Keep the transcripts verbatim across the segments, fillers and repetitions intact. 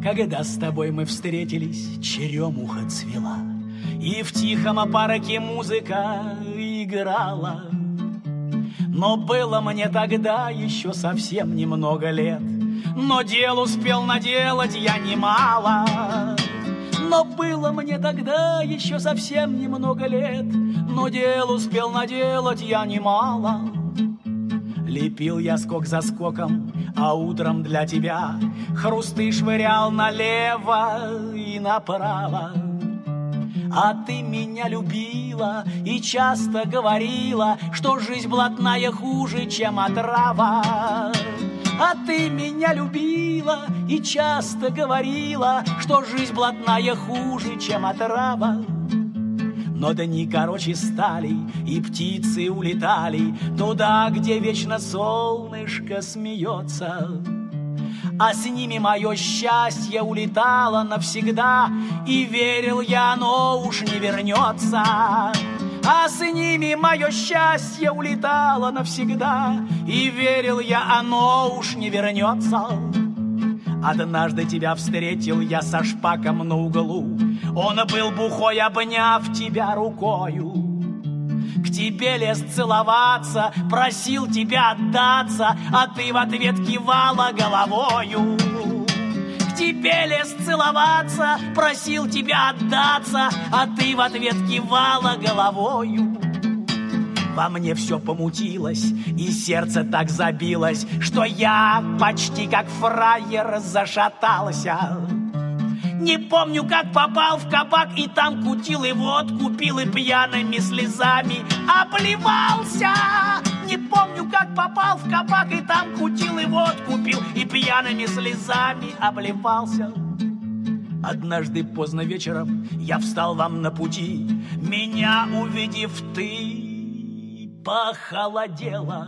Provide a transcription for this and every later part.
Когда с тобой мы встретились, черемуха цвела, и в тихом парке музыка играла. Но было мне тогда еще совсем немного лет, но дел успел наделать я немало. Но было мне тогда еще совсем немного лет, но дел успел наделать я немало. Лепил я скок за скоком, а утром для тебя хрусты швырял налево и направо. А ты меня любила и часто говорила, что жизнь блатная хуже, чем отрава. А ты меня любила и часто говорила, что жизнь блатная хуже, чем отрава. Но дни короче стали, и птицы улетали туда, где вечно солнышко смеется. А с ними мое счастье улетало навсегда, и верил я, оно уж не вернется. А с ними мое счастье улетало навсегда, и верил я, оно уж не вернется. Однажды тебя встретил я со шпаком на углу, он был бухой, обняв тебя рукою. К тебе лез целоваться, просил тебя отдаться, а ты в ответ кивала головою. К тебе лез целоваться, просил тебя отдаться, а ты в ответ кивала головою. Во мне все помутилось, и сердце так забилось, что я почти как фраер зашатался. Не помню, как попал в кабак, и там кутил и водку пил, и пьяными слезами обливался. Не помню, как попал в кабак, и там кутил и водку пил, и пьяными слезами обливался. Однажды поздно вечером я встал вам на пути, меня увидев, ты похолодела.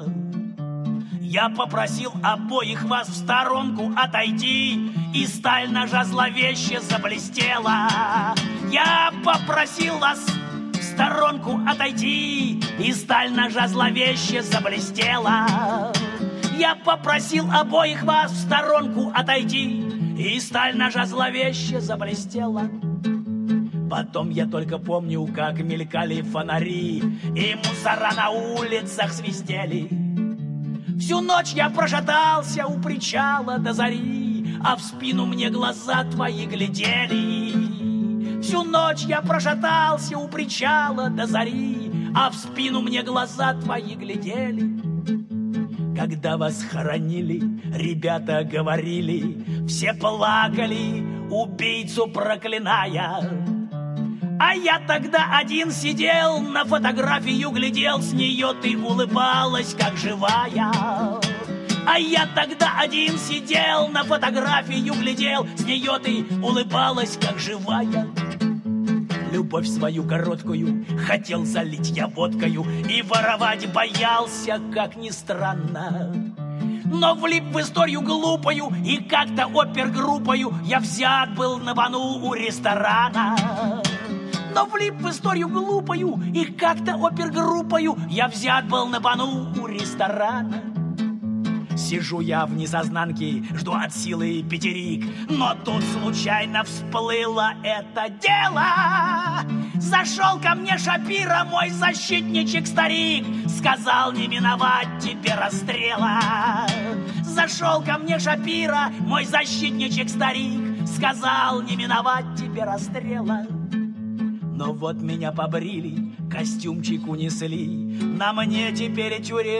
Я попросил обоих вас в сторонку отойти, и сталь ножа зловеще заблестела. Я попросил вас в сторонку отойти, и сталь ножа зловеще заблестела. Я попросил обоих вас в сторонку отойти, и сталь ножа зловеще заблестела. Потом я только помню, как мелькали фонари, и мусора на улицах свистели. Всю ночь я прошатался у причала до зари, а в спину мне глаза твои глядели. Всю ночь я прошатался у причала до зари, а в спину мне глаза твои глядели. Когда вас хоронили, ребята говорили, все плакали, убийцу проклиная. А я тогда один сидел, на фотографию глядел, с нее ты улыбалась, как живая. А я тогда один сидел, на фотографию глядел, с нее ты улыбалась, как живая. Любовь свою короткую хотел залить я водкою, и воровать боялся, как ни странно. Но влип в историю глупую, и как-то опергруппою я взят был на бану у ресторана. Но влип в историю глупую, и как-то опергруппою я взят был на бану у ресторана. Сижу я в несознанке, жду от силы пятерик, но тут случайно всплыло это дело. Зашел ко мне Шапира, мой защитничек-старик, сказал, не миновать тебе расстрела. Зашел ко мне Шапира, мой защитничек-старик, сказал, не миновать тебе расстрела. Но вот меня побрили, костюмчик унесли, на мне теперь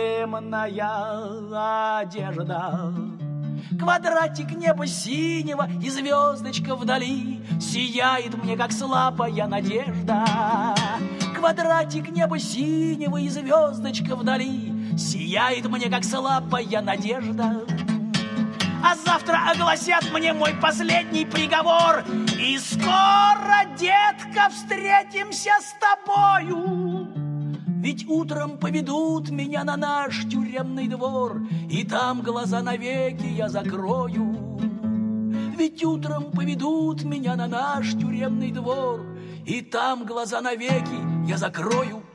тюремная одежда. Квадратик неба синего и звездочка вдали сияет мне, как слабая надежда. Квадратик неба синего и звездочка вдали сияет мне, как слабая надежда. А завтра огласят мне мой последний приговор, и скоро, детка, встретимся с тобою. Ведь утром поведут меня на наш тюремный двор, и там глаза навеки я закрою. Ведь утром поведут меня на наш тюремный двор, и там глаза навеки я закрою.